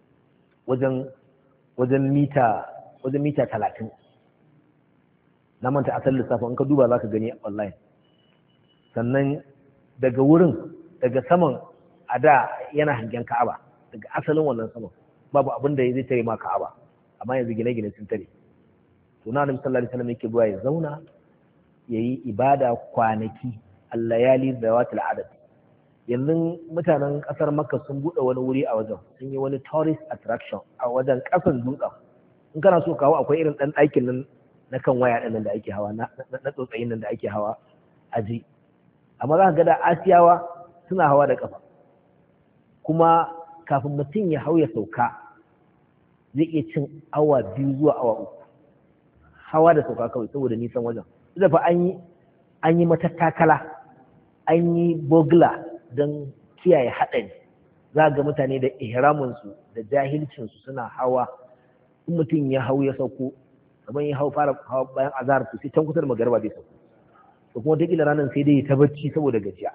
wajen mita 30 na manta asalin lissafin in ka duba zaka gani online sannan daga saman a da yana hangen Ka'aba daga asalin wannan saman babu abin da zai tare ma Ka'aba amma yanzu gine-gine sun tare to na Annabi sallallahu alaihi wasallam yake zuwa ya zauna yayi ibada kwanaki al-layali zawatul adad yanzu mutanen kasar Makka sun bude wani wuri a wajen sun yi wani tourist attraction a wajen kasan dutsen in kana so kawo akwai irin dan ɗakin nan na kan waya ɗin nan da ake hawa na tsotsayin nan da ake hawa aji amma za ka ga da Asiyawa suna hawa da kafa kuma kafin mutum ya hau ya sauka zai iya cin awa 2 zuwa awa 3 hawa da sauka kawai saboda nisan wajen da fa an yi matattakala an yi bogla don kiyaye haɗari za ga mutane da ihraminsu da jahilcinsu suna hawa in mutum ya hau ya sauko kamar ya hau fara hawa bayan azhar sai can kusa da magariba bai sauko to kuma ta kila ranar sai dai ta bacci saboda gajiya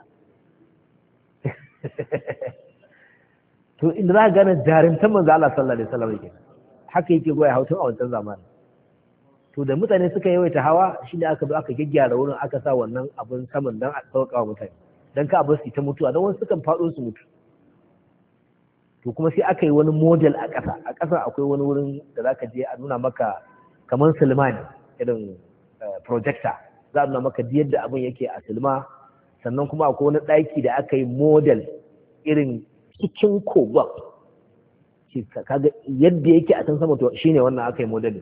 to inda za ka gane jarumtan manzo Allah sallallahu alaihi wasallam yake haka yake goya hautun a wancan zamani to da mutane suka yawaita hawa shi da aka bi aka gyaggyara wurin aka sa wannan abun saman dan a sauka wa mutane dan ka abin su ta mutuwa dan wasu sukan faɗo su mutu to kuma sai aka yi wani model a ƙasa akwai wani wurin da zaka je a nuna maka kamar Sulman irin projector za a nuna maka yadda abin yake a silma, sannan kuma akwai wani ɗaki da aka yi model irin cikin kogon, kaga yadda yake a can sama to shine wannan aka yi modelin.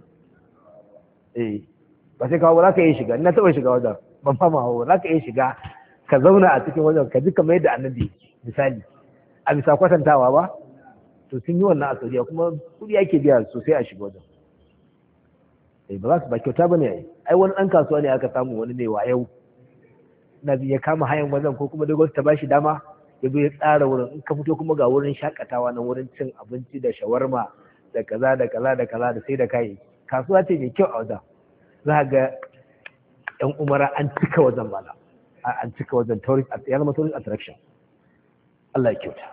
Ba sai kawo ba za ka iya shiga, ina taɓa shiga wajen ban fama hawa, za ka iya shiga ka zauna a cikin wajen ka ji kamar yadda annabi misali a bisa kwatantawa ba, to sun yi wannan a Saudiya kuma kuɗi ake biya sosai a shiga wajen. Ba za su ba kyauta ba ne, ai wani ɗan kasuwa ne aka samu wani ne wayau na ya kama hayan wajen ko kuma dai ta ba shi dama ya zo ya tsara wurin, in ka fito kuma ga wurin shakatawa na wurin cin abinci da shawarma da kaza da kaza da kaza da sai da kayi, kasuwa ce mai kyau a wajen. Za ga yan umara an cika wajen bala, an cika wajen tourist, ya zama tourist attraction. Allah ya kyauta.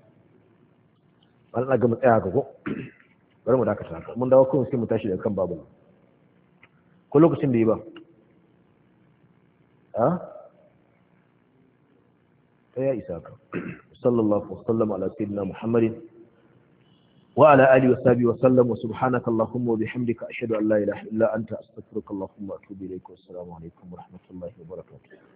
Wani ɗaga mu tsaya ga ko bari mu dakata haka, mun dawo kuma sai mu tashi daga kan babu ko lokacin da yi ba ta ya isa ka. Sallallahu wasallam ala sayyidina Muhammadin wa ala alihi wa sahbihi wa sallam, wa subhanaka allahumma wa bihamdika ashhadu an la ilaha illa anta astaghfiruka allahumma wa atubu ilayk. Wa assalamu alaikum wa rahmatullahi wa barakatuh.